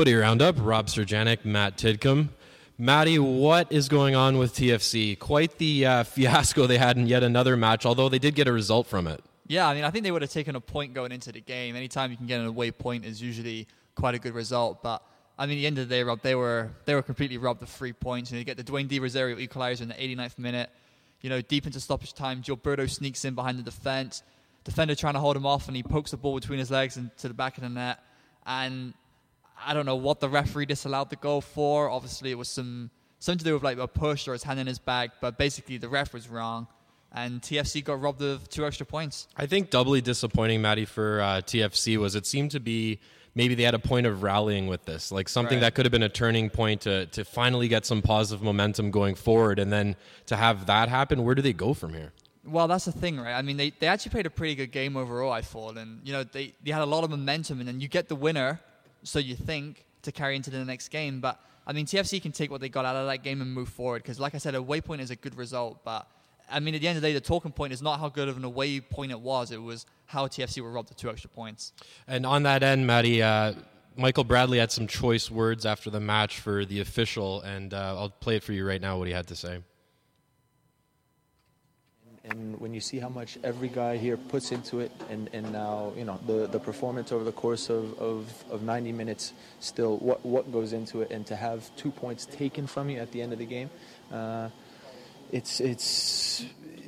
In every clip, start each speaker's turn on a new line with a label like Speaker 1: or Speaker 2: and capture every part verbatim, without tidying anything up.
Speaker 1: Footy Roundup, Rob Serjanik, Matt Tidcombe. Matty, what is going on with T F C? Quite the uh, fiasco they had in yet another match, although they did get a result from it.
Speaker 2: Yeah, I mean, I think they would have taken a point going into the game. Anytime you can get an away point is usually quite a good result. But, I mean, at the end of the day, Rob, they were they were completely robbed of three points. And you get the Dwayne Di Rosario equalizer in the eighty-ninth minute. You know, deep into stoppage time, Gilberto sneaks in behind the defense. Defender trying to hold him off, and he pokes the ball between his legs and to the back of the net. And I don't know what the referee disallowed the goal for. Obviously, it was some something to do with like a push or his hand in his bag. But basically, the ref was wrong, and T F C got robbed of two extra points.
Speaker 1: I think doubly disappointing, Matty, for uh, T F C was it seemed to be maybe they had a point of rallying with this, like something
Speaker 2: Right.
Speaker 1: that could have been a turning point to to finally get some positive momentum going forward, and then to have that happen. Where do they go from here?
Speaker 2: Well, that's the thing, right? I mean, they, they actually played a pretty good game overall, I thought. And, you know, they, they had a lot of momentum, and then you get the winner, so you think, to carry into the next game. But, I mean, T F C can take what they got out of that game and move forward. Because, like I said, a away point is a good result. But, I mean, at the end of the day, the talking point is not how good of an away point it was. It was how T F C were robbed of two extra points.
Speaker 1: And on that end, Matty, uh, Michael Bradley had some choice words after the match for the official, and uh, I'll play it for you right now, what he had to say.
Speaker 3: And when you see how much every guy here puts into it, and, and now, you know, the, the performance over the course of, of, of ninety minutes, still what, what goes into it, and to have two points taken from you at the end of the game, uh, it's it's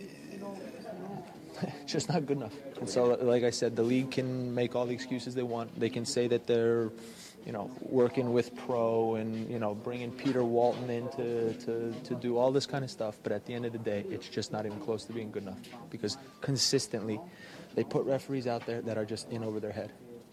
Speaker 3: just not good enough. And so, like I said, the league can make all the excuses they want. They can say that they're, you know, working with pro and, you know, bringing Peter Walton in to, to, to do all this kind of stuff. But at the end of the day, it's just not even close to being good enough, because consistently they put referees out there that are just in over their head.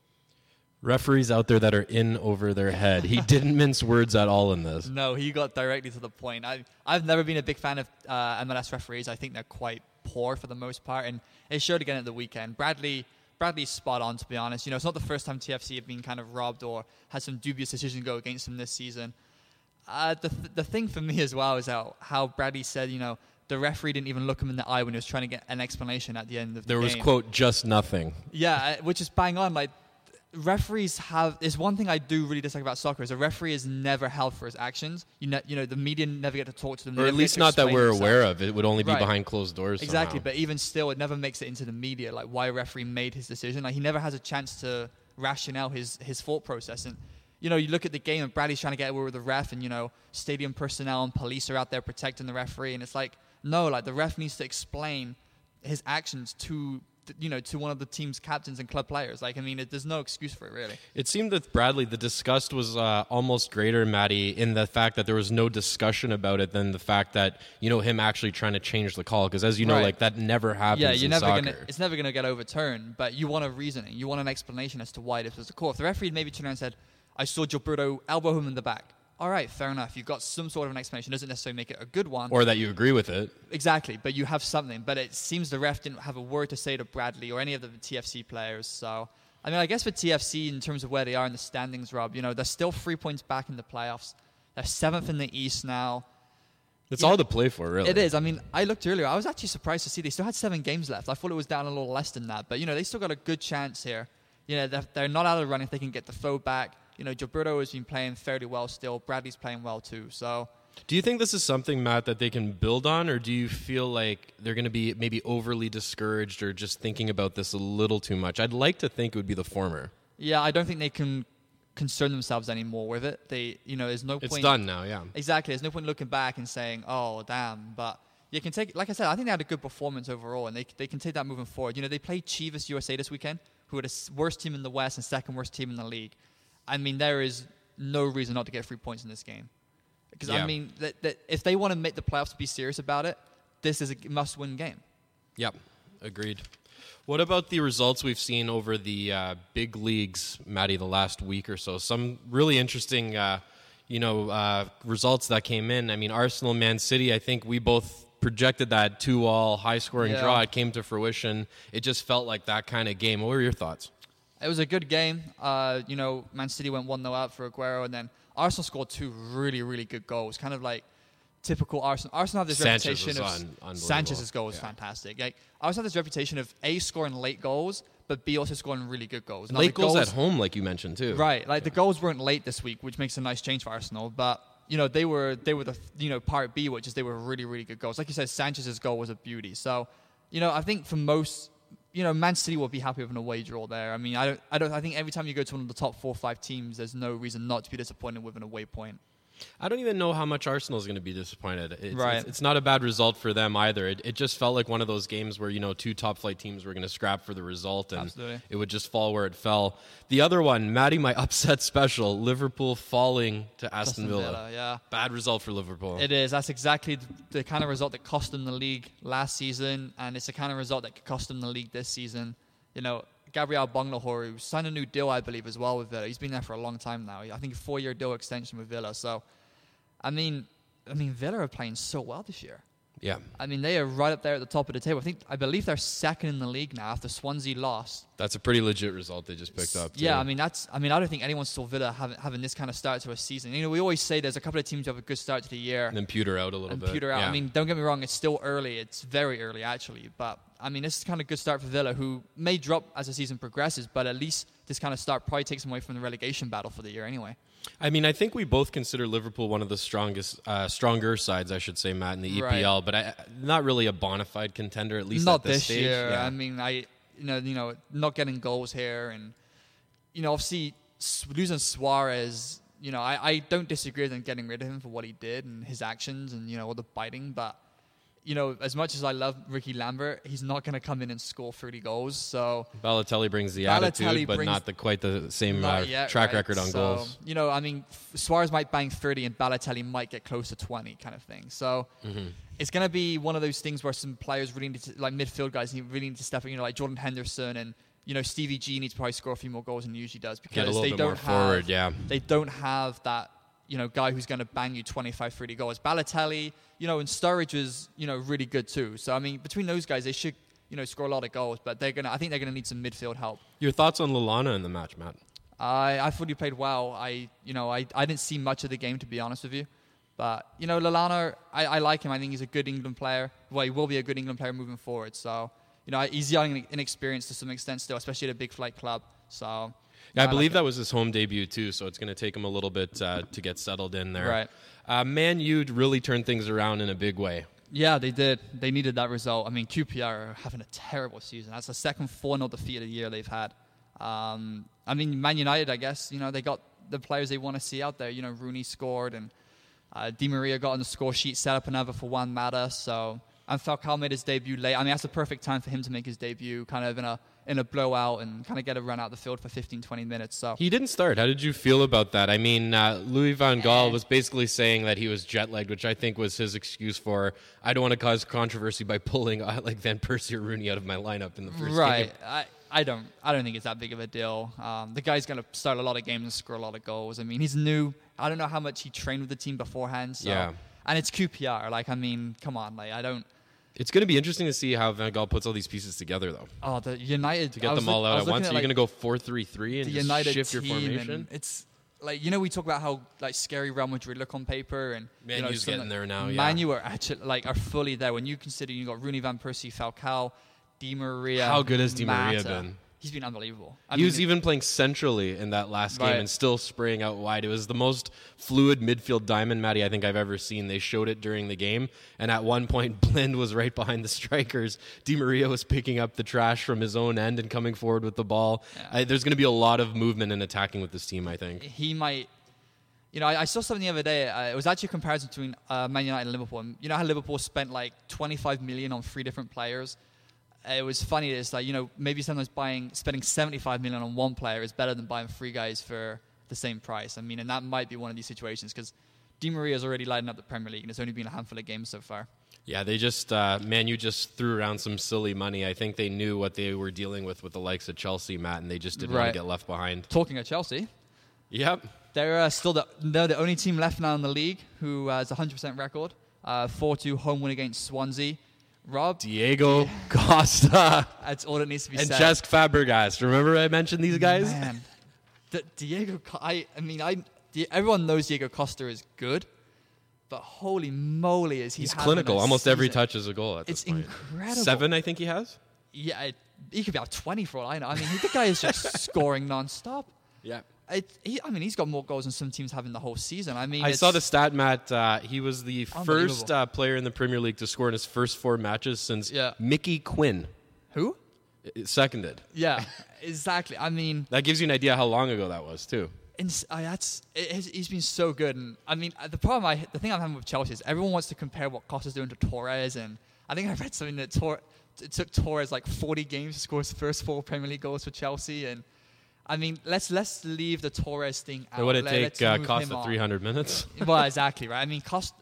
Speaker 1: Referees out there that are in over their head. He didn't mince words at all in this.
Speaker 2: No, he got directly to the point. I, I've never been a big fan of uh, M L S referees. I think they're quite poor for the most part. And it showed again at the weekend. Bradley... Bradley's spot on, to be honest. You know, it's not the first time T F C have been kind of robbed or had some dubious decisions go against them this season. Uh, the th- the thing for me as well is how, how Bradley said, you know, the referee didn't even look him in the eye when he was trying to get an explanation at the end of the
Speaker 1: There
Speaker 2: game.
Speaker 1: was, quote, just nothing.
Speaker 2: Yeah, uh, which is bang on. Like, referees have... There's one thing I do really dislike about soccer is a referee is never held for his actions. You ne- you know, the media never get to talk to them.
Speaker 1: Or at least not that we're aware of. It would only be
Speaker 2: Right.
Speaker 1: behind closed doors
Speaker 2: Exactly,
Speaker 1: somehow.
Speaker 2: but even still, it never makes it into the media, like why a referee made his decision. Like, he never has a chance to rationale his, his thought process. And, you know, you look at the game and Bradley's trying to get away with the ref, and, you know, stadium personnel and police are out there protecting the referee. And it's like, no, like, the ref needs to explain his actions to... you know, to one of the team's captains and club players. Like, I mean, it, there's no excuse for it, really.
Speaker 1: It seemed that Bradley, the disgust was uh, almost greater, Matty, in the fact that there was no discussion about it than the fact that, you know, him actually trying to change the call. Because as you know,
Speaker 2: Right.
Speaker 1: like, that never happens
Speaker 2: Yeah, you're
Speaker 1: in
Speaker 2: never
Speaker 1: soccer.
Speaker 2: gonna. It's never gonna get overturned. But you want a reasoning. You want an explanation as to why this was a call. If the referee maybe turned around and said, "I saw Gilberto elbow him in the back." All right, fair enough. You've got some sort of an explanation. It doesn't necessarily make it a good one.
Speaker 1: Or that you agree with it.
Speaker 2: Exactly, but you have something. But it seems the ref didn't have a word to say to Bradley or any of the T F C players. So, I mean, I guess for T F C, in terms of where they are in the standings, Rob, you know, they're still three points back in the playoffs. They're seventh in the East now.
Speaker 1: It's
Speaker 2: Yeah.
Speaker 1: all to play for, really.
Speaker 2: It is. I mean, I looked earlier. I was actually surprised to see they still had seven games left. I thought it was down a little less than that. But, you know, they still got a good chance here. You know, they're, they're not out of the run if they can get the throw back. You know, Gilberto has been playing fairly well still. Bradley's playing well too. So,
Speaker 1: Do you think this is something, Matt, that they can build on, or do you feel like they're going to be maybe overly discouraged or just thinking about this a little too much? I'd like to think it would be the former.
Speaker 2: yeah, I don't think they can concern themselves anymore with it. They, you know, there's no
Speaker 1: It's
Speaker 2: point.
Speaker 1: done now, yeah.
Speaker 2: Exactly. There's no point looking back and saying, "Oh, damn." But you can take, like I said, I think they had a good performance overall, and they they can take that moving forward. You know, they played Chivas U S A this weekend, who are the s- worst team in the West and second worst team in the league. I mean, there is no reason not to get three points in this game. Because,
Speaker 1: Yeah.
Speaker 2: I mean, that, that if they want to make the playoffs, be serious about it, this is a must-win game.
Speaker 1: Yep, agreed. What about the results we've seen over the uh, big leagues, Matty, the last week or so? Some really interesting, uh, you know, uh, results that came in. I mean, Arsenal, Man City, I think we both projected that two-all high-scoring
Speaker 2: Yeah.
Speaker 1: draw. It came to fruition. It just felt like that kind of game. What were your thoughts?
Speaker 2: It was a good game. Uh, you know, Man City went one nil up for Aguero, and then Arsenal scored two really, really good goals. Kind of like typical Arsenal. Arsenal have this
Speaker 1: Sanchez
Speaker 2: reputation
Speaker 1: was
Speaker 2: of
Speaker 1: un- unbelievable.
Speaker 2: Sanchez's goal was
Speaker 1: Yeah.
Speaker 2: fantastic. Like, Arsenal have this reputation of A, scoring late goals, but B, also scoring really good goals.
Speaker 1: And
Speaker 2: Now,
Speaker 1: late
Speaker 2: the
Speaker 1: goals, at home, like you mentioned, too.
Speaker 2: Right. Like, the goals weren't late this week, which makes a nice change for Arsenal. But, you know, they were, they were the, you know, part B, which is they were really, really good goals. Like you said, Sanchez's goal was a beauty. So, you know, I think for most, you know, Man City will be happy with an away draw there. I mean, I don't, I don't, I think every time you go to one of the top four or five teams, there's no reason not to be disappointed with an away point.
Speaker 1: I don't even know how much Arsenal is going to be disappointed. It's,
Speaker 2: right.
Speaker 1: it's, it's not a bad result for them either. It, it just felt like one of those games where, you know, two top-flight teams were going to scrap for the result, and
Speaker 2: Absolutely.
Speaker 1: It would just fall where it fell. The other one, Matty, my upset special, Liverpool falling to Aston,
Speaker 2: Aston
Speaker 1: Villa.
Speaker 2: Villa, yeah.
Speaker 1: Bad result for Liverpool.
Speaker 2: It is. That's exactly the, the kind of result that cost them the league last season, and it's the kind of result that could cost them the league this season. You know, Gabriel Bonglahor, who signed a new deal, I believe, as well with Villa. He's been there for a long time now. I think a four-year deal extension with Villa, so... I mean, I mean, Villa are playing so well this year.
Speaker 1: Yeah.
Speaker 2: I mean, they are right up there at the top of the table. I think, I believe they're second in the league now after Swansea lost.
Speaker 1: That's a pretty legit result they just picked up. Too.
Speaker 2: Yeah, I mean, that's. I mean, I don't think anyone saw Villa having, having this kind of start to a season. You know, we always say there's a couple of teams who have a good start to the year.
Speaker 1: And then pewter out a little
Speaker 2: and
Speaker 1: bit.
Speaker 2: pewter out.
Speaker 1: Yeah.
Speaker 2: I mean, don't get me wrong, it's still early. It's very early, actually. But, I mean, this is kind of a good start for Villa, who may drop as the season progresses, but at least this kind of start probably takes them away from the relegation battle for the year anyway.
Speaker 1: I mean, I think we both consider Liverpool one of the strongest, uh, stronger sides, I should say, Matt, in the E P L.
Speaker 2: Right.
Speaker 1: But I, not really a bona fide contender, at least
Speaker 2: not
Speaker 1: at this,
Speaker 2: this
Speaker 1: stage.
Speaker 2: year.
Speaker 1: Yeah.
Speaker 2: I mean, I you know you know not getting goals here, and you know obviously losing Suarez. You know, I, I don't disagree with them getting rid of him for what he did and his actions and you know all the biting, but. You know, as much as I love Ricky Lambert, he's not going to come in and score thirty goals. So
Speaker 1: Balotelli brings the
Speaker 2: Balotelli
Speaker 1: attitude, but
Speaker 2: brings
Speaker 1: not the quite the same
Speaker 2: not
Speaker 1: uh,
Speaker 2: yet,
Speaker 1: track
Speaker 2: right?
Speaker 1: record on
Speaker 2: so,
Speaker 1: goals.
Speaker 2: You know, I mean, Suarez might bang thirty and Balotelli might get close to twenty, kind of thing. So
Speaker 1: Mm-hmm.
Speaker 2: it's going to be one of those things where some players really need to, like midfield guys, need really need to step up. You know, like Jordan Henderson and you know Stevie G needs to probably score a few more goals than he usually does because
Speaker 1: Get a little
Speaker 2: they
Speaker 1: bit
Speaker 2: don't
Speaker 1: more
Speaker 2: have
Speaker 1: forward, yeah.
Speaker 2: they don't have that. You know, guy who's going to bang you twenty-five, thirty goals. Balotelli, you know, and Sturridge is, you know, really good too. So, I mean, between those guys, they should, you know, score a lot of goals. But they're going to, I think they're going to need some midfield help.
Speaker 1: Your thoughts on Lallana in the match, Matt?
Speaker 2: I, I thought he played well. I, you know, I, I didn't see much of the game, to be honest with you. But, you know, Lallana, I, I like him. I think he's a good England player. Well, he will be a good England player moving forward. So, you know, he's young and inexperienced to some extent still, especially at a big flight club. So...
Speaker 1: Yeah, I,
Speaker 2: I
Speaker 1: believe
Speaker 2: like
Speaker 1: that was his home debut too, so it's going to take him a little bit uh, to get settled in there.
Speaker 2: Right.
Speaker 1: Uh, Man U really turned things around in a big way.
Speaker 2: Yeah, they did. They needed that result. I mean, Q P R are having a terrible season. That's the second four nil defeat of the year they've had. Um, I mean, Man United, I guess, you know, they got the players they want to see out there. You know, Rooney scored, and uh, Di Maria got on the score sheet, set up another for Juan Mata. So, and Falcao made his debut late. I mean, that's the perfect time for him to make his debut, kind of in a in a blowout and kind of get a run out the field for fifteen, twenty minutes. So
Speaker 1: He didn't start. How did you feel about that? I mean, uh, Louis van Gaal was basically saying that he was jet-lagged, which I think was his excuse for, I don't want to cause controversy by pulling uh, like Van Persie or Rooney out of my lineup in the first
Speaker 2: right.
Speaker 1: game.
Speaker 2: I, I don't I don't think it's that big of a deal. Um, the guy's going to start a lot of games and score a lot of goals. I mean, he's new. I don't know how much he trained with the team beforehand. So.
Speaker 1: Yeah.
Speaker 2: And it's Q P R. Like, I mean, come on. Like, I don't...
Speaker 1: It's going to be interesting to see how Van Gaal puts all these pieces together, though.
Speaker 2: Oh, the United...
Speaker 1: To get them all
Speaker 2: look,
Speaker 1: out at once.
Speaker 2: At,
Speaker 1: Are you
Speaker 2: like,
Speaker 1: going to go four three three and
Speaker 2: the
Speaker 1: just
Speaker 2: United
Speaker 1: shift your
Speaker 2: team
Speaker 1: formation?
Speaker 2: And it's... Like, you know, we talk about how, like, scary Real Madrid look on paper. And
Speaker 1: Man
Speaker 2: you know,
Speaker 1: U's
Speaker 2: some,
Speaker 1: getting there now, yeah.
Speaker 2: Man U are actually, like, are fully there. When you consider you got Rooney, Van Persie, Falcao, Di Maria...
Speaker 1: How good has Di Maria
Speaker 2: Mata.
Speaker 1: been?
Speaker 2: He's been unbelievable. I
Speaker 1: he
Speaker 2: mean,
Speaker 1: was even playing centrally in that last game
Speaker 2: Right.
Speaker 1: and still spraying out wide. It was the most fluid midfield diamond, Matty, I think I've ever seen. They showed it during the game. And at one point, Blind was right behind the strikers. Di Maria was picking up the trash from his own end and coming forward with the ball.
Speaker 2: Yeah.
Speaker 1: I, there's going to be a lot of movement and attacking with this team, I think.
Speaker 2: he might... You know, I, I saw something the other day. Uh, it was actually a comparison between uh, Man United and Liverpool. And you know how Liverpool spent like twenty-five million on three different players? Uh, it was funny. It's like, you know, maybe sometimes buying, spending seventy-five million on one player is better than buying three guys for the same price. I mean, and that might be one of these situations because Di Maria's already lighting up the Premier League and it's only been a handful of games so far.
Speaker 1: Yeah, they just, uh, man, you just threw around some silly money. I think they knew what they were dealing with with the likes of Chelsea, Matt, and they just didn't want
Speaker 2: Right.
Speaker 1: to get left behind.
Speaker 2: Talking of Chelsea,
Speaker 1: Yep.
Speaker 2: they're uh, still the, they're the only team left now in the league who has a one hundred percent record. Uh, four two home win against Swansea. Rob,
Speaker 1: Diego Costa
Speaker 2: that's all that needs to be
Speaker 1: and
Speaker 2: said.
Speaker 1: Cesc Fabregas. Remember I mentioned these guys?
Speaker 2: Man, D- Diego, Co- I, I mean, I, Di- everyone knows Diego Costa is good, but holy moly, is he
Speaker 1: He's
Speaker 2: having
Speaker 1: clinical.
Speaker 2: a
Speaker 1: Almost every
Speaker 2: season.
Speaker 1: touch is a goal at this
Speaker 2: It's
Speaker 1: point.
Speaker 2: incredible.
Speaker 1: Seven, I think he has.
Speaker 2: yeah, it, he could be out twenty for all I know. I mean, the guy is just scoring nonstop.
Speaker 1: Yeah.
Speaker 2: It, he, I mean, he's got more goals than some teams have in the whole season. I mean,
Speaker 1: I
Speaker 2: it's
Speaker 1: saw the stat, Matt. Uh, he was the first
Speaker 2: unbelievable.
Speaker 1: uh, player in the Premier League to score in his first four matches since
Speaker 2: Yeah.
Speaker 1: Mickey Quinn.
Speaker 2: Who?
Speaker 1: It seconded.
Speaker 2: Yeah, exactly. I mean,
Speaker 1: That gives you an idea how long ago that was, too.
Speaker 2: ins- uh, that's it, he's- he's been so good. And I mean, uh, the problem, I the thing I'm having with Chelsea is everyone wants to compare what Costa's doing to Torres, and I think I read something that Tor- it took Torres like forty games to score his first four Premier League goals for Chelsea, and I mean, let's let's leave the Torres thing out.
Speaker 1: So would it
Speaker 2: Let-
Speaker 1: take
Speaker 2: let's
Speaker 1: uh,
Speaker 2: move
Speaker 1: Costa
Speaker 2: him on.
Speaker 1: three hundred minutes?
Speaker 2: Well, exactly, right? I mean, Costa,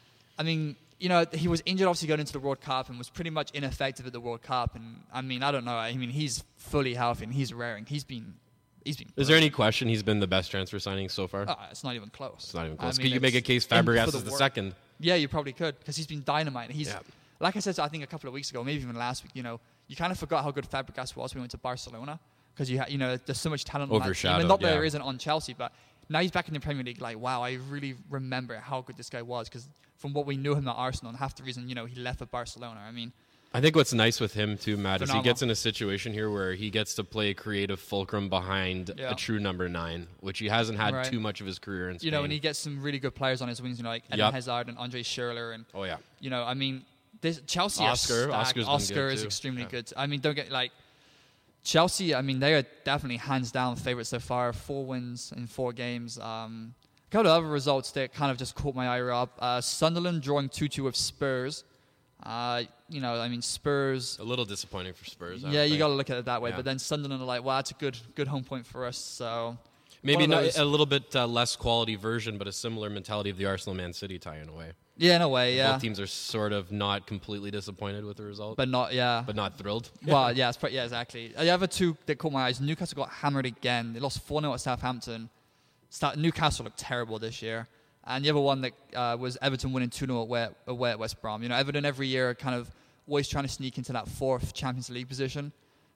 Speaker 2: I mean, you know, he was injured obviously going into the World Cup and was pretty much ineffective at the World Cup. And I mean, I don't know. I mean, he's fully healthy and he's raring. He's been, he's been.
Speaker 1: Is there any question he's been the best transfer signing so far?
Speaker 2: Uh, it's not even close.
Speaker 1: It's not even
Speaker 2: I
Speaker 1: close.
Speaker 2: mean,
Speaker 1: Could you make a
Speaker 2: it's
Speaker 1: case
Speaker 2: in for
Speaker 1: Fabregas
Speaker 2: the
Speaker 1: is the
Speaker 2: work.
Speaker 1: second?
Speaker 2: Yeah, you probably could because he's been dynamite. He's,
Speaker 1: Yeah.
Speaker 2: like I said, I think a couple of weeks ago, maybe even last week. You know, you kind of forgot how good Fabregas was when he went to Barcelona because you, ha- you know, there's so much talent on that team.
Speaker 1: Overshadowed,
Speaker 2: And not that
Speaker 1: yeah.
Speaker 2: there isn't on Chelsea, but now he's back in the Premier League. Like, wow, I really remember how good this guy was because from what we knew him at Arsenal and half the reason, you know, he left for Barcelona. I mean,
Speaker 1: I think what's nice with him too, Matt, is he
Speaker 2: Phenomenal.
Speaker 1: gets in a situation here where he gets to play creative fulcrum behind
Speaker 2: Yeah.
Speaker 1: a true number nine, which he hasn't had
Speaker 2: Right.
Speaker 1: too much of his career in Spain.
Speaker 2: you know, and he gets some really good players on his wings, you know, like Eden
Speaker 1: Yep.
Speaker 2: Hazard and Andre Schürrle, and
Speaker 1: oh yeah,
Speaker 2: you know, I mean, this Chelsea
Speaker 1: Oscar.
Speaker 2: are stacked.
Speaker 1: Oscar's been
Speaker 2: Oscar
Speaker 1: good,
Speaker 2: is
Speaker 1: too.
Speaker 2: extremely
Speaker 1: Yeah.
Speaker 2: good. I mean, don't get like Chelsea. I mean, they are definitely hands down favorites so far. Four wins in four games. Um, a couple of other results that kind of just caught my eye up. Uh, Sunderland drawing two two with Spurs. Uh, you know, I mean, Spurs.
Speaker 1: a little disappointing for Spurs. I
Speaker 2: Yeah,
Speaker 1: would
Speaker 2: you
Speaker 1: think.
Speaker 2: got to look at it that way.
Speaker 1: Yeah.
Speaker 2: But then Sunderland are like, well, that's a good good home point for us. So
Speaker 1: maybe
Speaker 2: one of
Speaker 1: not,
Speaker 2: those-
Speaker 1: a little bit uh, less quality version, but a similar mentality of the Arsenal Man City tie in a way.
Speaker 2: yeah, in a way, yeah,
Speaker 1: Both teams are sort of not completely disappointed with the result,
Speaker 2: but not yeah.
Speaker 1: but not thrilled.
Speaker 2: Well, yeah, it's, pre- yeah, exactly. Uh, The other two that caught my eyes, Newcastle got hammered again. They lost four nil at Southampton. Start, Newcastle looked terrible this year. And the other one that uh, was Everton winning two nil away, away at West Brom. You know, Everton every year kind of always trying to sneak into that fourth Champions League position.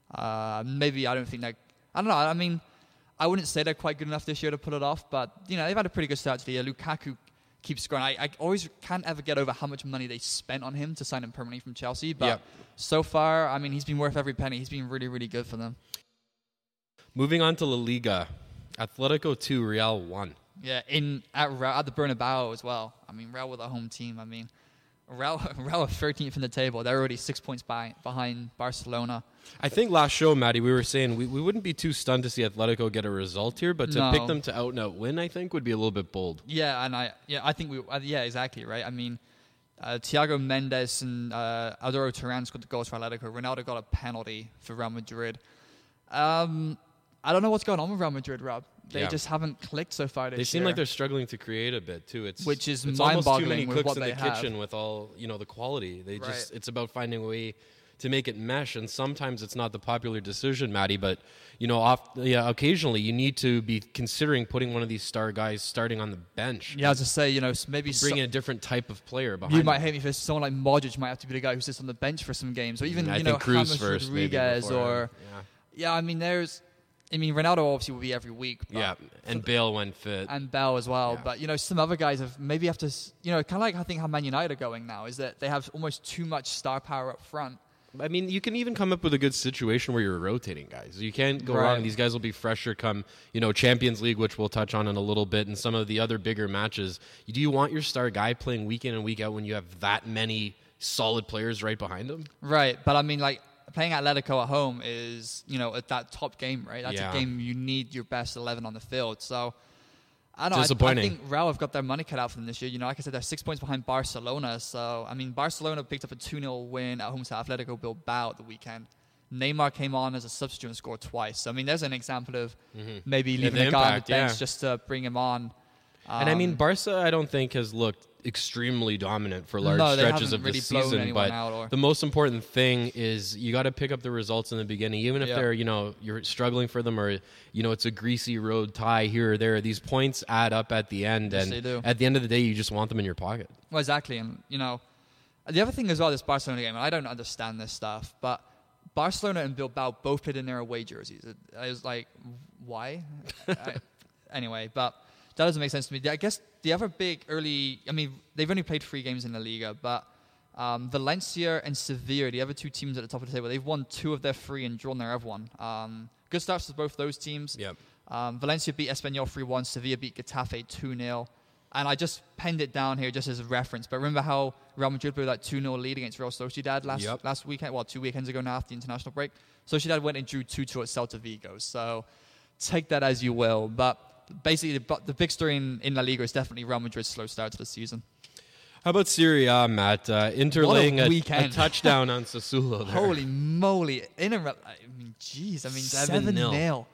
Speaker 2: Uh, maybe I don't think that... I don't know. I mean, I wouldn't say they're quite good enough this year to pull it off. But, you know, they've had a pretty good start to the year. Lukaku keeps scoring. I, I always can't ever get over how much money they spent on him to sign him permanently from Chelsea. But
Speaker 1: Yep.
Speaker 2: so far, I mean, he's been worth every penny. He's been really, really good for them.
Speaker 1: Moving on to La Liga, Atletico two, Real one.
Speaker 2: Yeah, in at, Ra- at the Bernabeu as well. I mean, Real with a home team. I mean, Real, Real are thirteenth in the table. They're already six points by, behind Barcelona.
Speaker 1: I think last show, Matty, we were saying we, we wouldn't be too stunned to see Atletico get a result here, but to
Speaker 2: No.
Speaker 1: pick them to out and out win, I think, would be a little bit bold.
Speaker 2: Yeah, and I yeah I think we uh, yeah exactly right. I mean, uh, Thiago Mendes and uh, Adoro Turan scored the goals for Atletico. Ronaldo got a penalty for Real Madrid. Um, I don't know what's going on with Real Madrid, Rob. They
Speaker 1: Yeah.
Speaker 2: just haven't clicked so far this
Speaker 1: They seem
Speaker 2: year.
Speaker 1: like they're struggling to create a bit too. It's
Speaker 2: Which is
Speaker 1: it's almost too
Speaker 2: mind-boggling
Speaker 1: many
Speaker 2: with
Speaker 1: cooks
Speaker 2: what
Speaker 1: in
Speaker 2: they
Speaker 1: the
Speaker 2: have.
Speaker 1: kitchen with all you know the quality. They just
Speaker 2: Right.
Speaker 1: it's about finding a way to make it mesh, and sometimes it's not the popular decision, Matty. But you know, off yeah, occasionally you need to be considering putting one of these star guys starting on the bench.
Speaker 2: Yeah, as I say, you know, s- maybe so-
Speaker 1: bringing a different type of player behind.
Speaker 2: you might
Speaker 1: him.
Speaker 2: hate me for this. Someone like Modric might have to be the guy who sits on the bench for some games, or even
Speaker 1: I
Speaker 2: you
Speaker 1: think
Speaker 2: know
Speaker 1: Cruz
Speaker 2: James
Speaker 1: first, maybe
Speaker 2: Rodriguez,
Speaker 1: before,
Speaker 2: or
Speaker 1: yeah.
Speaker 2: yeah. I mean, there's, I mean, Ronaldo obviously will be every week, but,
Speaker 1: yeah, and Bale when fit.
Speaker 2: and Bell as well.
Speaker 1: Yeah.
Speaker 2: But you know, some other guys have maybe have to, s- you know, kind of like I think how Man United are going now is that they have almost too much star power up front.
Speaker 1: I mean, you can even come up with a good situation where you're rotating guys. You can't go
Speaker 2: Right.
Speaker 1: wrong. These guys will be fresher come, you know, Champions League, which we'll touch on in a little bit, and some of the other bigger matches. Do you want your star guy playing week in and week out when you have that many solid players right behind him?
Speaker 2: Right, but I mean, like playing Atletico at home is, you know, at that top game, right? That's
Speaker 1: Yeah.
Speaker 2: a game you need your best eleven on the field. So I don't know. I- I,
Speaker 1: Disappointing.
Speaker 2: think Real have got their money cut out for them this year. You know, like I said, they're six points behind Barcelona. So I mean, Barcelona picked up a two nil win at home to Atletico Bilbao at the weekend. Neymar came on as a substitute and scored twice. So I mean, there's an example of maybe
Speaker 1: Yeah,
Speaker 2: leaving
Speaker 1: the
Speaker 2: a guy
Speaker 1: impact,
Speaker 2: on the bench
Speaker 1: yeah.
Speaker 2: just to bring him on.
Speaker 1: and I mean,
Speaker 2: Um,
Speaker 1: Barca, I don't think has looked extremely dominant for large
Speaker 2: No, they
Speaker 1: stretches
Speaker 2: haven't
Speaker 1: of
Speaker 2: really
Speaker 1: the
Speaker 2: blown
Speaker 1: season.
Speaker 2: anyone
Speaker 1: But
Speaker 2: out or-
Speaker 1: the most important thing is you got to pick up the results in the beginning, even if
Speaker 2: Yeah.
Speaker 1: they're you know you're struggling for them or you know it's a greasy road tie here or there. These points add up at the end,
Speaker 2: Yes,
Speaker 1: and
Speaker 2: they do.
Speaker 1: at the end of the day, you just want them in your pocket.
Speaker 2: Well, exactly. And, you know, the other thing as well, this Barcelona game, and I don't understand this stuff, but Barcelona and Bilbao both played in their away jerseys. It, I was like, why? I, anyway, but that doesn't make sense to me. I guess the other big early, I mean, they've only played three games in La Liga, but Um, Valencia and Sevilla, the other two teams at the top of the table, they've won two of their three and drawn their other one. Um, good starts for both those teams.
Speaker 1: Yep.
Speaker 2: Um, Valencia beat Espanyol three one. Sevilla beat Getafe two nil. And I just penned it down here just as a reference. But remember how Real Madrid blew that two nil lead against Real Sociedad last
Speaker 1: Yep.
Speaker 2: last weekend? Well, two weekends ago now after the international break. Sociedad went and drew two two at Celta Vigo. So take that as you will. But basically, the, the big story in, in La Liga is definitely Real Madrid's slow start to the season.
Speaker 1: How about Serie A, Matt? Uh, Inter
Speaker 2: What a
Speaker 1: laying a, a
Speaker 2: weekend.
Speaker 1: touchdown on Sassuolo there.
Speaker 2: Holy moly. In a, I mean, jeez. I mean,
Speaker 1: seven
Speaker 2: seven
Speaker 1: nil.
Speaker 2: nil.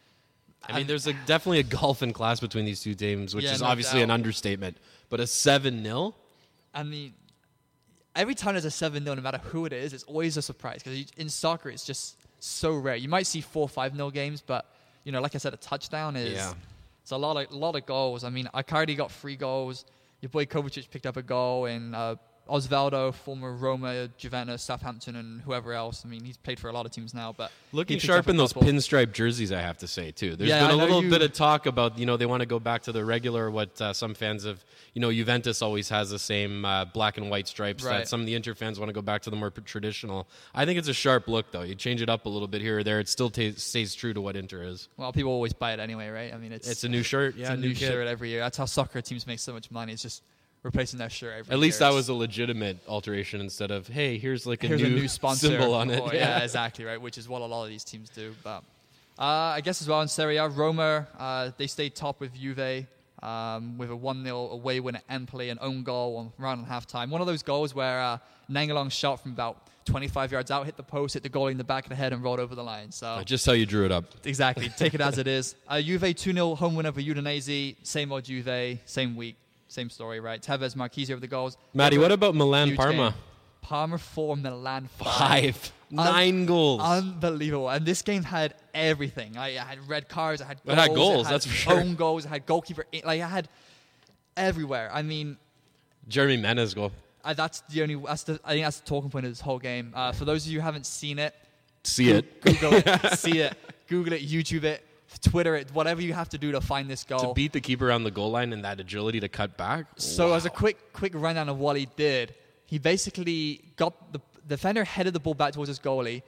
Speaker 1: I mean, there's a, definitely a gulf in class between these two teams, which
Speaker 2: Yeah,
Speaker 1: is
Speaker 2: no
Speaker 1: obviously
Speaker 2: doubt.
Speaker 1: an understatement. But a seven nil?
Speaker 2: I mean, every time there's a seven nil, no matter who it is, it's always a surprise. Because in soccer, it's just so rare. You might see four five nil games, but, you know, like I said, a touchdown is
Speaker 1: Yeah.
Speaker 2: it's a lot of, lot of goals. I mean, Icardi got three goals. Your boy Kovacic picked up a goal, and uh, Osvaldo, former Roma, Juventus, Southampton, and whoever else. I mean, he's played for a lot of teams now, but
Speaker 1: Looking
Speaker 2: he picked
Speaker 1: sharp
Speaker 2: up a
Speaker 1: in those
Speaker 2: couple.
Speaker 1: pinstripe jerseys, I have to say, too. There's
Speaker 2: Yeah,
Speaker 1: been
Speaker 2: I
Speaker 1: a
Speaker 2: know
Speaker 1: little
Speaker 2: you-
Speaker 1: bit of talk about, you know, they want to go back to the regular, what uh, some fans of, you know, Juventus always has the same uh, black and white stripes.
Speaker 2: Right.
Speaker 1: That some of the Inter fans want to go back to the more p- traditional. I think it's a sharp look, though. You change it up a little bit here or there, it still ta stays true to what Inter is.
Speaker 2: Well, people always buy it anyway, right? I mean, it's
Speaker 1: It's a new shirt.
Speaker 2: it's
Speaker 1: Yeah,
Speaker 2: a new
Speaker 1: kit.
Speaker 2: shirt every year. That's how soccer teams make so much money. It's just replacing their shirt every year.
Speaker 1: At least that
Speaker 2: It's-
Speaker 1: was a legitimate alteration instead of, hey, here's like a,
Speaker 2: here's
Speaker 1: new,
Speaker 2: a new sponsor
Speaker 1: symbol on it.
Speaker 2: Or- yeah, exactly, right, which is what a lot of these teams do. But uh, I guess as well in Serie A, Roma, uh, they stayed top with Juve um, with a one nil away win at Empoli, an own goal on around half-time. One of those goals where uh, Nangalong shot from about twenty-five yards out, hit the post, hit the goalie in the back of the head, and rolled over the line. So
Speaker 1: Just how you drew it up.
Speaker 2: exactly, take it as it is. Uh, Juve two nil home win over Udinese, same old Juve, same week. Same story, right? Tevez, Marquise over the goals.
Speaker 1: Matty,
Speaker 2: It
Speaker 1: what
Speaker 2: was
Speaker 1: about Milan
Speaker 2: huge
Speaker 1: Parma?
Speaker 2: game. Parma four, Milan five.
Speaker 1: Five. Nine goals.
Speaker 2: Unbelievable. And this game had everything. I, I had red cards, I had goals.
Speaker 1: It had goals,
Speaker 2: had
Speaker 1: that's for sure.
Speaker 2: Own goals, I had goalkeeper. Like, I had everywhere. I mean,
Speaker 1: Jeremy Menez goal.
Speaker 2: I, that's the only, that's the, I think that's the talking point of this whole game. Uh, for those of you who haven't seen it,
Speaker 1: See it.
Speaker 2: Google it, see it, Google it, YouTube it, Twitter it, whatever you have to do to find this goal.
Speaker 1: To beat the keeper on the goal line and that agility to cut back.
Speaker 2: So
Speaker 1: Wow.
Speaker 2: as a quick quick rundown of what he did, he basically got the defender headed the ball back towards his goalie.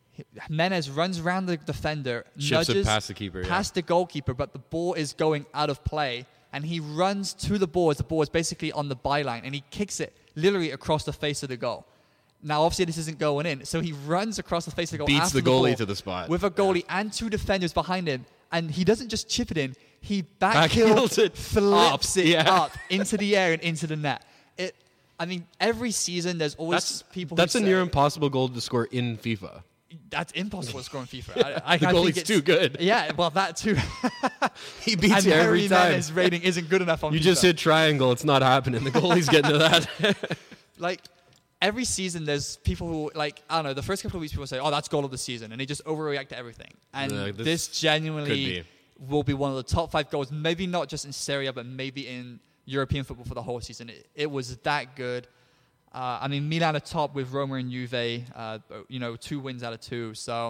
Speaker 2: Menez runs around the defender,
Speaker 1: Ships it
Speaker 2: nudges
Speaker 1: past the keeper, yeah.
Speaker 2: past the goalkeeper, but the ball is going out of play, and he runs to the ball as the ball is basically on the byline, and he kicks it literally across the face of the goal. Now, obviously, this isn't going in, so he runs across the face of the goal,
Speaker 1: Beats
Speaker 2: after
Speaker 1: the goalie
Speaker 2: ball
Speaker 1: to the spot.
Speaker 2: with a goalie and two defenders behind him, and he doesn't just chip it in; he back
Speaker 1: Backheels it
Speaker 2: flips
Speaker 1: up,
Speaker 2: it
Speaker 1: yeah.
Speaker 2: up into the air and into the net. It, I mean, every season there's always
Speaker 1: That's
Speaker 2: people.
Speaker 1: That's
Speaker 2: who
Speaker 1: a
Speaker 2: say,
Speaker 1: near impossible goal to score in FIFA.
Speaker 2: That's impossible to score in FIFA. I, I,
Speaker 1: The
Speaker 2: I think
Speaker 1: goalie's
Speaker 2: it's-
Speaker 1: too good.
Speaker 2: Yeah, well, that too.
Speaker 1: He beats
Speaker 2: and
Speaker 1: you
Speaker 2: Harry
Speaker 1: every time.
Speaker 2: Menez's rating isn't good enough on
Speaker 1: You
Speaker 2: FIFA.
Speaker 1: just hit triangle. It's not happening. The goalie's getting to that.
Speaker 2: Like, every season there's people who, like, I don't know, the first couple of weeks people say, oh, that's goal of the season, and they just overreact to everything. And
Speaker 1: Uh,
Speaker 2: this,
Speaker 1: this
Speaker 2: genuinely
Speaker 1: could
Speaker 2: will be one of the top five goals, maybe not just in Serie A, but maybe in European football for the whole season. It, it was that good. Uh, I mean, Milan are top with Roma and Juve, uh, you know, two wins out of two. So,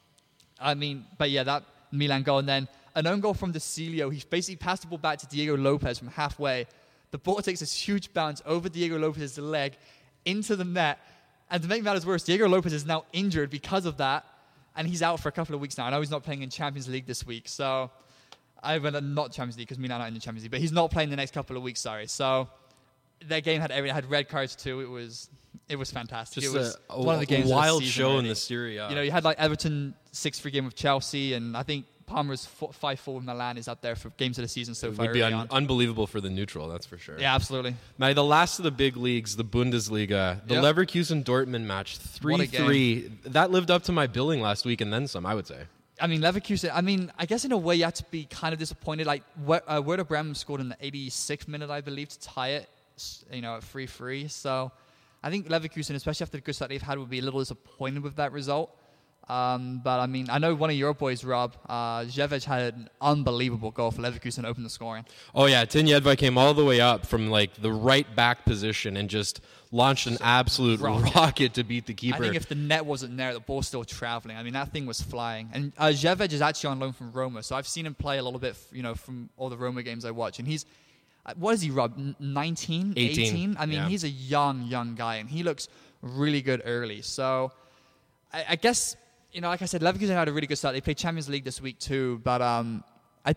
Speaker 2: I mean, but yeah, that Milan goal. And then an own goal from Desilio. He basically passed the ball back to Diego Lopez from halfway. The ball takes this huge bounce over Diego Lopez's leg into the net. And to make matters worse, Diego Lopez is now injured because of that. And he's out for a couple of weeks now. I know he's not playing in Champions League this week. So, I well, not Champions League because Milan are in the Champions League. But he's not playing the next couple of weeks, sorry. So, their game had every had red cards too. It was it was fantastic.
Speaker 1: Just
Speaker 2: it was
Speaker 1: a, a,
Speaker 2: one of the games of the
Speaker 1: wild
Speaker 2: season
Speaker 1: show in
Speaker 2: already.
Speaker 1: the Serie A.
Speaker 2: You know, you had like Everton six three game with Chelsea, and I think Palmer's five four with Milan is up there for games of the season so
Speaker 1: it
Speaker 2: far.
Speaker 1: would be
Speaker 2: early
Speaker 1: un-
Speaker 2: on.
Speaker 1: unbelievable for the neutral, that's for sure.
Speaker 2: Yeah, absolutely.
Speaker 1: Now, the last of the big leagues, the Bundesliga, the
Speaker 2: Yep.
Speaker 1: Leverkusen-Dortmund match,
Speaker 2: What a
Speaker 1: three three. That lived up to my billing last week and then some, I would say.
Speaker 2: I mean, Leverkusen, I mean, I guess in a way you had to be kind of disappointed. Like, Wer- uh, Werder Bremen scored in the eighty-sixth minute, I believe, to tie it, s- you know, at three three. So I think Leverkusen, especially after the good start they've had, would be a little disappointed with that result. Um, but, I mean, I know one of your boys, Rob, uh, Zhevej had an unbelievable goal for Leverkusen to open the scoring.
Speaker 1: Oh, yeah. Tin Jedvaj came all the way up from, like, the right back position and just launched an absolute rocket,
Speaker 2: Rocket.
Speaker 1: to beat the keeper.
Speaker 2: I think if the net wasn't there, the ball's still traveling. I mean, that thing was flying. And uh, Zhevej is actually on loan from Roma, so I've seen him play a little bit, you know, from all the Roma games I watch. And he's, uh, what is he, Rob? N- nineteen?
Speaker 1: eighteen.
Speaker 2: eighteen? I mean,
Speaker 1: Yeah.
Speaker 2: he's a young, young guy, and he looks really good early. So I, I guess, you know, like I said, Leverkusen had a really good start. They played Champions League this week too, but um, I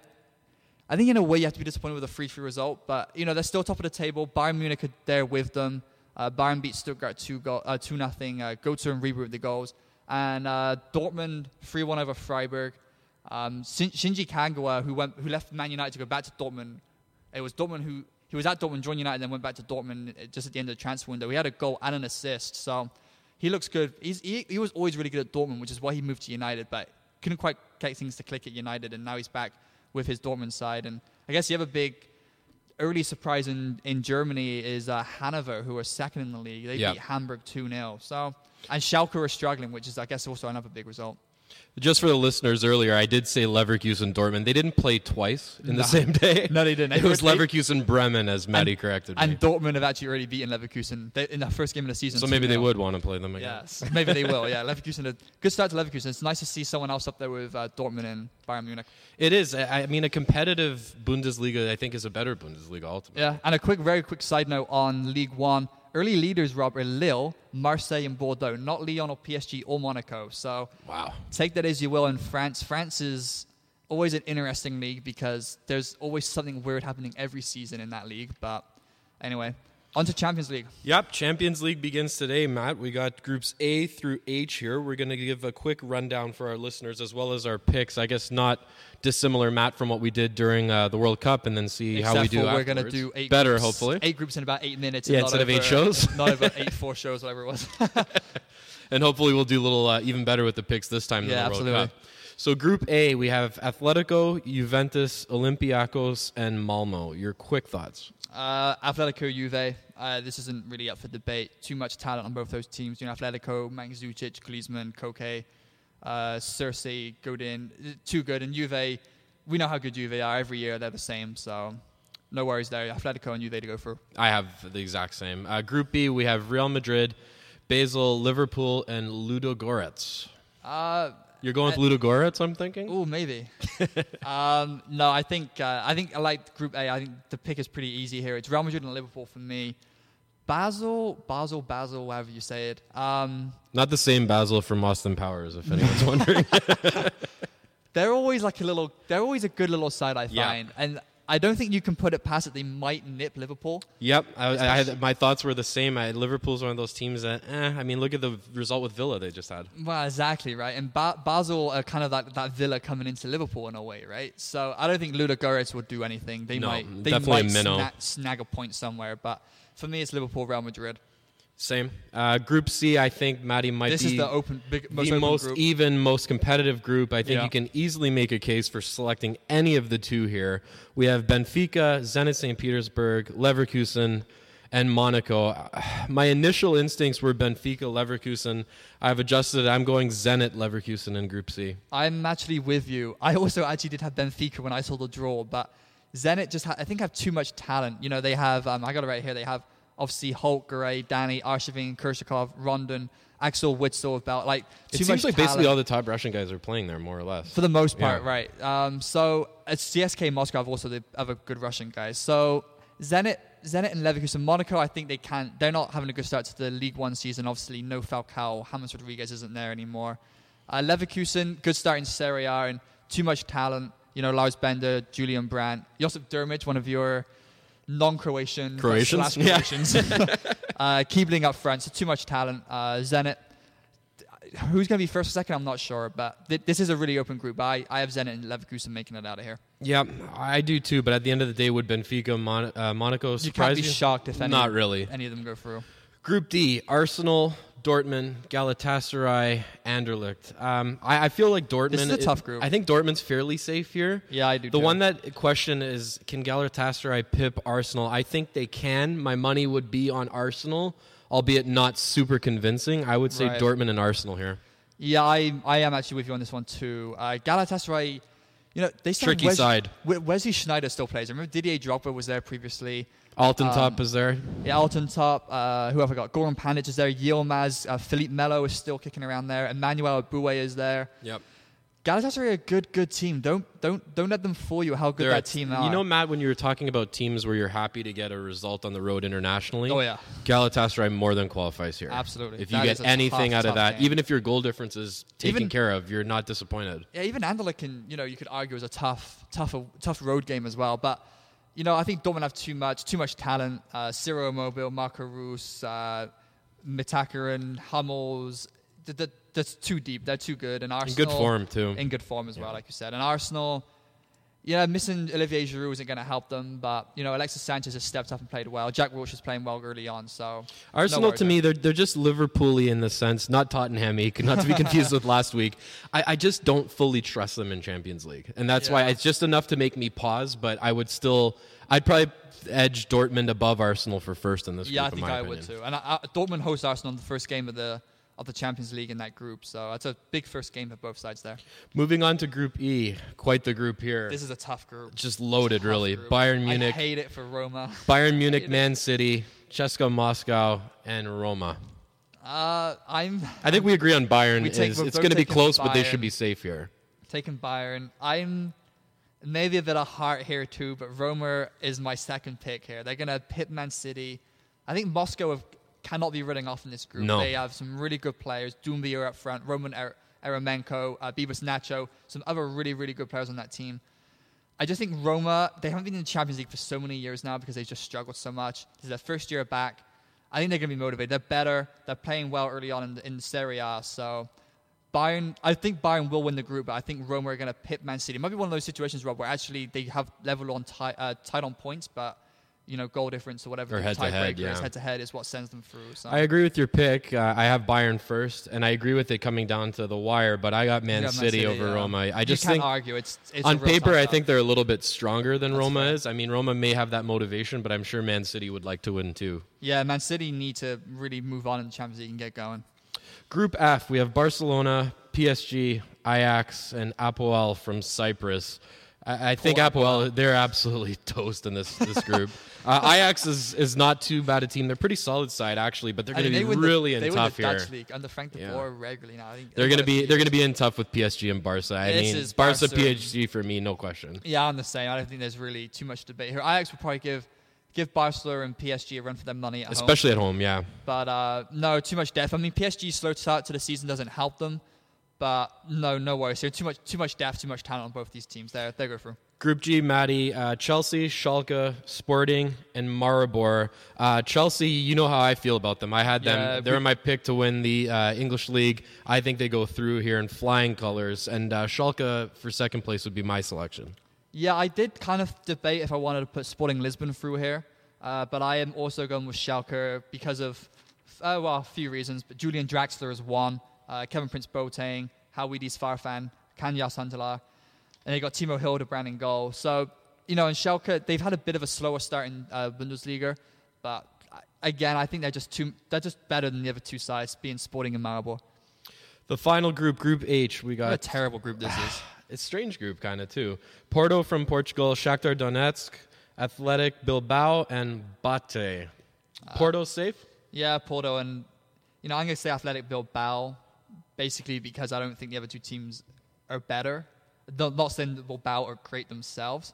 Speaker 2: I think in a way you have to be disappointed with a three three result. But, you know, they're still top of the table. Bayern Munich are there with them. Uh, Bayern beat Stuttgart two goal, uh, two nothing. Uh, Götze and Ribery with the goals. And uh, Dortmund three one over Freiburg. Um, Shin- Shinji Kagawa, who went, who left Man United to go back to Dortmund. It was Dortmund who he was at Dortmund, joined United, then went back to Dortmund just at the end of the transfer window. He had a goal and an assist, so he looks good. He's, he he was always really good at Dortmund, which is why he moved to United, but couldn't quite get things to click at United, and now he's back with his Dortmund side. And I guess the other big early surprise in, in Germany is uh, Hanover, who are second in the league. They
Speaker 1: Yep.
Speaker 2: beat Hamburg two nil. So, and Schalke are struggling, which is, I guess, also another big result.
Speaker 1: Just for the listeners earlier, I did say Leverkusen Dortmund. They didn't play twice in
Speaker 2: No.
Speaker 1: the same day.
Speaker 2: No, they didn't.
Speaker 1: It was
Speaker 2: They-
Speaker 1: Leverkusen Bremen, as Maddie corrected me.
Speaker 2: And Dortmund have actually already beaten Leverkusen they, in the first game of the season.
Speaker 1: So maybe they
Speaker 2: two nil.
Speaker 1: would want to play them again.
Speaker 2: Yes, maybe they will. Yeah, Leverkusen. A good start to Leverkusen. It's nice to see someone else up there with uh, Dortmund and Bayern Munich.
Speaker 1: It is. I I mean, a competitive Bundesliga, I think, is a better Bundesliga ultimately.
Speaker 2: Yeah, and a quick, very quick side note on League One. Early leaders, Rob, are Lille, Marseille, and Bordeaux, not Lyon or P S G or Monaco. So
Speaker 1: Wow.
Speaker 2: take that as you will in France. France is always an interesting league because there's always something weird happening every season in that league. But anyway, on to Champions League.
Speaker 1: Yep, Champions League begins today, Matt. We got groups A through H here. We're going to give a quick rundown for our listeners as well as our picks. I guess not dissimilar, Matt, from what we did during uh, the World Cup, and then see
Speaker 2: Except
Speaker 1: how we do
Speaker 2: for we're
Speaker 1: afterwards.
Speaker 2: going to do eight
Speaker 1: Better,
Speaker 2: groups,
Speaker 1: hopefully.
Speaker 2: Eight groups in about eight minutes.
Speaker 1: Yeah,
Speaker 2: and
Speaker 1: instead
Speaker 2: not
Speaker 1: of eight
Speaker 2: over-
Speaker 1: shows.
Speaker 2: Not over eight, four shows, whatever it was.
Speaker 1: And hopefully we'll do a little uh, even better with the picks this time
Speaker 2: Yeah,
Speaker 1: than the World
Speaker 2: absolutely.
Speaker 1: Cup. So Group A, we have Atletico, Juventus, Olympiacos, and Malmo. Your quick thoughts?
Speaker 2: Uh, Atletico, Juve. Uh, this isn't really up for debate. Too much talent on both those teams. You know, Atletico, Mandzukic, Griezmann, Koke, uh, Cersei, Godin. Too good. And Juve, we know how good Juve are. Every year they're the same. So no worries there. Atletico and Juve to go through.
Speaker 1: I have the exact same. Uh, Group B, we have Real Madrid, Basel, Liverpool, and Ludogorets.
Speaker 2: Uh,
Speaker 1: You're going with Ludogorets, I'm thinking?
Speaker 2: Oh, maybe. um, no, I think uh, I think I like Group A. I think the pick is pretty easy here. It's Real Madrid and Liverpool for me. Basel, Basel, Basel, however you say it. Um,
Speaker 1: Not the same Basel from Austin Powers, if anyone's wondering.
Speaker 2: they're always like a little. They're always a good little side, I
Speaker 1: Yeah.
Speaker 2: find, and I don't think you can put it past that they might nip Liverpool.
Speaker 1: Yep, I, I had, my thoughts were the same. I, Liverpool's one of those teams that, eh, I mean, look at the result with Villa they just had.
Speaker 2: Well, exactly right. And ba- Basel are kind of like that Villa coming into Liverpool in a way, right? So I don't think Ludogorets would do anything. They
Speaker 1: No,
Speaker 2: might. They
Speaker 1: definitely
Speaker 2: might
Speaker 1: a minnow.
Speaker 2: sna- snag a point somewhere, but for me, it's Liverpool, Real Madrid.
Speaker 1: Same. Uh, group C, I think Maddie might
Speaker 2: This
Speaker 1: be
Speaker 2: is the open, big, most
Speaker 1: the
Speaker 2: open
Speaker 1: most
Speaker 2: group.
Speaker 1: even, most competitive group. I think
Speaker 2: Yeah.
Speaker 1: you can easily make a case for selecting any of the two here. We have Benfica, Zenit Saint Petersburg, Leverkusen, and Monaco. My initial instincts were Benfica, Leverkusen. I've adjusted it. I'm going Zenit, Leverkusen in Group C.
Speaker 2: I'm actually with you. I also actually did have Benfica when I saw the draw, but Zenit just, ha- I think, have too much talent. You know, they have, um, I got it right here, they have obviously Hulk, Garay, Danny, Arshavin, Kurshakov, Rondon, Axel Witsel, about like
Speaker 1: It
Speaker 2: too
Speaker 1: seems
Speaker 2: much
Speaker 1: like
Speaker 2: talent.
Speaker 1: basically all the top Russian guys are playing there, more or less.
Speaker 2: For the most part,
Speaker 1: Yeah.
Speaker 2: right. Um, so it's C S K Moscow have also the other good Russian guys. So Zenit, Zenit and Leverkusen, Monaco, I think they can. They're not having a good start to the League One season. Obviously, no Falcao, James Rodriguez isn't there anymore. Uh, Leverkusen, good start in Serie A and too much talent. You know, Lars Bender, Julian Brandt, Josip Dermic, one of your non-Croatian
Speaker 1: Croatians?
Speaker 2: slash Croatians. uh, Keebling up front, so too much talent. Uh, Zenit. Who's going to be first or second? I'm not sure, but th- this is a really open group. I, I have Zenit and Leverkusen making it out of here.
Speaker 1: Yeah, I do too. But at the end of the day, would Benfica, Mon- uh, Monaco
Speaker 2: You
Speaker 1: surprise
Speaker 2: can't be
Speaker 1: you?
Speaker 2: shocked if any,
Speaker 1: Not really.
Speaker 2: any of them go through.
Speaker 1: Group D: Arsenal, Dortmund, Galatasaray, Anderlecht. Um, I, I feel like Dortmund.
Speaker 2: This is a tough group.
Speaker 1: I think Dortmund's fairly safe here.
Speaker 2: Yeah, I do.
Speaker 1: The
Speaker 2: too.
Speaker 1: one that question is, can Galatasaray pip Arsenal? I think they can. My money would be on Arsenal, albeit not super convincing. I would say
Speaker 2: Right.
Speaker 1: Dortmund and Arsenal here.
Speaker 2: Yeah, I I am actually with you on this one too. Uh, Galatasaray, you know, they still have
Speaker 1: Tricky
Speaker 2: Wes-
Speaker 1: side.
Speaker 2: We- Wesley Schneider still plays. I remember Didier Drogba was there previously.
Speaker 1: Alton
Speaker 2: Um,
Speaker 1: Top is there.
Speaker 2: Yeah, Alton Top. Uh, who have I got? Goran Pandic is there. Yilmaz. Uh, Philippe Melo is still kicking around there. Emmanuel Aboué is there.
Speaker 1: Yep.
Speaker 2: Galatasaray are a good, good team. Don't don't don't let them fool you how good
Speaker 1: They're
Speaker 2: that
Speaker 1: at-
Speaker 2: team are.
Speaker 1: You know, Matt, when you were talking about teams where you're happy to get a result on the road internationally,
Speaker 2: Oh, yeah.
Speaker 1: Galatasaray more than qualifies here.
Speaker 2: Absolutely.
Speaker 1: If you
Speaker 2: That is
Speaker 1: get
Speaker 2: a
Speaker 1: anything
Speaker 2: tough,
Speaker 1: out of
Speaker 2: tough
Speaker 1: that,
Speaker 2: game.
Speaker 1: even if your goal difference is taken
Speaker 2: Even-
Speaker 1: care of, you're not disappointed.
Speaker 2: Yeah, even Anderlecht can, you know, you could argue is a tough, tough, tough road game as well. But, you know, I think Dortmund have too much, too much talent. Uh, Ciro Immobile, Marco Reus, uh, Mitakerin, Hummels. th- th- That's too deep. They're too good. And
Speaker 1: In
Speaker 2: Arsenal,
Speaker 1: good form, too.
Speaker 2: In good form as well,
Speaker 1: Yeah.
Speaker 2: like you said. And Arsenal, yeah, missing Olivier Giroud isn't going to help them. But, you know, Alexis Sanchez has stepped up and played well. Jack Wilshere is playing well early on. So
Speaker 1: Arsenal,
Speaker 2: no worries
Speaker 1: to
Speaker 2: there.
Speaker 1: me, they're they're just Liverpool-y in the sense, not Tottenham-y, not to be confused with last week. I, I just don't fully trust them in Champions League. And that's why
Speaker 2: Yeah.
Speaker 1: it's just enough to make me pause, but I would still, I'd probably edge Dortmund above Arsenal for first in this
Speaker 2: Yeah, I
Speaker 1: group, in
Speaker 2: think
Speaker 1: my
Speaker 2: I
Speaker 1: opinion.
Speaker 2: would too. And I, I, Dortmund host Arsenal in the first game of the of the Champions League in that group, so that's a big first game for both sides there.
Speaker 1: Moving on to Group E, quite the group here.
Speaker 2: This is a tough group.
Speaker 1: Just loaded,
Speaker 2: Tough
Speaker 1: really.
Speaker 2: group.
Speaker 1: Bayern
Speaker 2: I
Speaker 1: Munich,
Speaker 2: hate it for Roma.
Speaker 1: Bayern Munich,
Speaker 2: hate it.
Speaker 1: Man City, C S K A Moscow, and Roma.
Speaker 2: Uh, I'm
Speaker 1: I think we agree on Bayern.
Speaker 2: We take-
Speaker 1: is,
Speaker 2: we're
Speaker 1: it's
Speaker 2: both
Speaker 1: going to be
Speaker 2: taking
Speaker 1: close, but they
Speaker 2: Bayern.
Speaker 1: should be safe here.
Speaker 2: taking Bayern. I'm maybe a bit of heart here too, but Roma is my second pick here. They're going to hit Man City. I think Moscow have, cannot be running off in this group.
Speaker 1: No.
Speaker 2: They have some really good players. Doumbia up front, Roman er- Eremenko, uh, Bibas Nacho, some other really, really good players on that team. I just think Roma, they haven't been in the Champions League for so many years now because they've just struggled so much. This is their first year back. I think they're going to be motivated. They're better. They're playing well early on in the, in Serie A. So Bayern, I think Bayern will win the group, but I think Roma are going to pit Man City. It might be one of those situations, Rob, where actually they have level on ti- uh, tight on points, but you know, goal difference or whatever
Speaker 1: Or
Speaker 2: the
Speaker 1: head-to-head,
Speaker 2: tiebreaker
Speaker 1: yeah.
Speaker 2: is, head to head is what sends them through. So
Speaker 1: I agree with your pick. Uh, I have Bayern first, and I agree with it coming down to the wire, but I got Man,
Speaker 2: You got
Speaker 1: City, over
Speaker 2: yeah.
Speaker 1: Roma. I just
Speaker 2: you can't
Speaker 1: think
Speaker 2: argue. It's, it's a
Speaker 1: on
Speaker 2: real
Speaker 1: paper, I
Speaker 2: toss-up.
Speaker 1: think they're a little bit stronger than
Speaker 2: That's
Speaker 1: Roma
Speaker 2: fair.
Speaker 1: is. I mean, Roma may have that motivation, but I'm sure Man City would like to win too.
Speaker 2: Yeah, Man City need to really move on in the Champions League and get going.
Speaker 1: Group F, we have Barcelona, P S G, Ajax, and Apoel from Cyprus. I, I think
Speaker 2: Poor
Speaker 1: Apoel, they're absolutely toast in this this group. uh, Ajax is, is not too bad a team. They're pretty solid side actually, but they're
Speaker 2: I
Speaker 1: going
Speaker 2: mean,
Speaker 1: to
Speaker 2: they
Speaker 1: be
Speaker 2: win
Speaker 1: really
Speaker 2: the,
Speaker 1: in
Speaker 2: they
Speaker 1: tough
Speaker 2: win the
Speaker 1: here.
Speaker 2: Dutch League under Frank de
Speaker 1: Yeah.
Speaker 2: Boer regularly now. I think
Speaker 1: They're going to be
Speaker 2: they're
Speaker 1: they're going to be in tough with P S G and Barca. I
Speaker 2: This
Speaker 1: mean,
Speaker 2: is
Speaker 1: Barca,
Speaker 2: Barca.
Speaker 1: P S G for me, no question.
Speaker 2: Yeah, I'm the same. I don't think there's really too much debate here. Ajax will probably give give Barcelona and P S G a run for their money at home.
Speaker 1: Especially at home, yeah.
Speaker 2: But uh, no, too much depth. I mean, P S G's slow start to the season doesn't help them. But no, no worries here. Too much, too much depth, too much talent on both these teams. They they go through.
Speaker 1: Group G, Maddie, uh, Chelsea, Schalke, Sporting, and Maribor. Uh, Chelsea, you know how I feel about them. I had them.
Speaker 2: Yeah,
Speaker 1: They're
Speaker 2: we-
Speaker 1: my pick to win the uh, English League. I think they go through here in flying colors. And uh, Schalke for second place would be my selection.
Speaker 2: Yeah, I did kind of debate if I wanted to put Sporting Lisbon through here, uh, but I am also going with Schalke because of uh, well, a few reasons. But Julian Draxler is one. Uh, Kevin Prince Boateng, Hawidis Farfan, Kanya Sandala, and they got Timo Hildebrand in goal. So, you know, in Schalke, they've had a bit of a slower start in uh, Bundesliga, but uh, again, I think they're just too they're just better than the other two sides, being Sporting and Maribor.
Speaker 1: The final group, Group H, we
Speaker 2: What a
Speaker 1: got...
Speaker 2: terrible group this is.
Speaker 1: It's a strange group, kind of, too. Porto from Portugal, Shakhtar Donetsk, Athletic Bilbao, and Bate. Porto safe?
Speaker 2: Yeah, Porto, and you know, I'm going to say Athletic Bilbao, basically because I don't think the other two teams are better. No- Not saying that Bilbao are great themselves.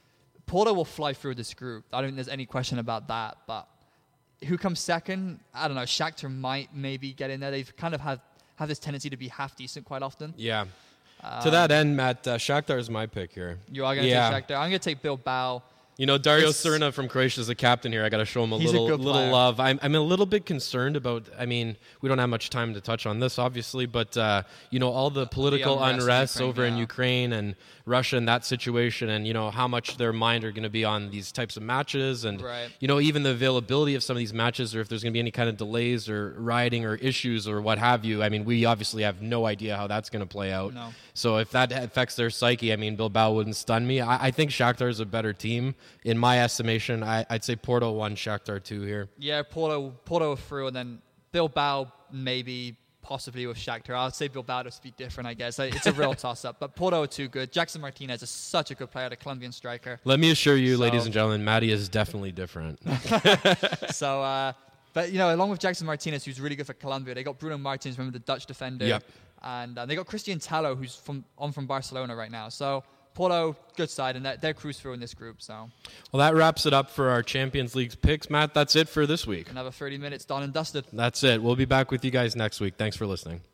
Speaker 2: Porto will fly through this group. I don't think there's any question about that. But who comes second? I don't know. Shakhtar might maybe get in there. They've kind of had have this tendency to be half decent quite often.
Speaker 1: Yeah.
Speaker 2: Um,
Speaker 1: to that end, Matt, uh, Shakhtar is my pick here.
Speaker 2: You are going to
Speaker 1: Yeah.
Speaker 2: take Shakhtar. I'm going to take Bilbao.
Speaker 1: You know, Dario
Speaker 2: It's-
Speaker 1: Srna from Croatia is the captain here. I got to show him a
Speaker 2: He's a
Speaker 1: little
Speaker 2: good
Speaker 1: little
Speaker 2: player.
Speaker 1: love. I'm I'm a little bit concerned about. I mean, we don't have much time to touch on this, obviously, but uh, you know, all the political
Speaker 2: unrest in
Speaker 1: unrest
Speaker 2: Ukraine,
Speaker 1: over in
Speaker 2: yeah.
Speaker 1: Ukraine and Russia and that situation, and you know how much their mind are going to be on these types of matches, and
Speaker 2: Right.
Speaker 1: you know even the availability of some of these matches, or if there's going to be any kind of delays or rioting or issues or what have you. I mean, we obviously have no idea how that's going to play out.
Speaker 2: No.
Speaker 1: So if that affects their psyche, I mean, Bilbao wouldn't stun me. I, I think Shakhtar is a better team in my estimation. I, I'd say Porto one, Shakhtar two here.
Speaker 2: Yeah, Porto, Porto are through, and then Bilbao maybe, possibly with Shakhtar. I'd say Bilbao just be different, I guess. It's a real toss-up, but Porto are too good. Jackson Martinez is such a good player, the Colombian striker.
Speaker 1: Let me assure you,
Speaker 2: So-
Speaker 1: ladies and gentlemen, Matty is definitely different.
Speaker 2: So, uh, but you know, along with Jackson Martinez, who's really good for Colombia, they got Bruno Martins, remember the Dutch defender.
Speaker 1: Yep.
Speaker 2: And uh, they got Christian Tello, who's from on from Barcelona right now. So Porto, good side, and they're, they're cruise through in this group. So,
Speaker 1: well, that wraps it up for our Champions League picks. Matt, that's it for this week.
Speaker 2: Another thirty minutes done and dusted.
Speaker 1: That's it. We'll be back with you guys next week. Thanks for listening.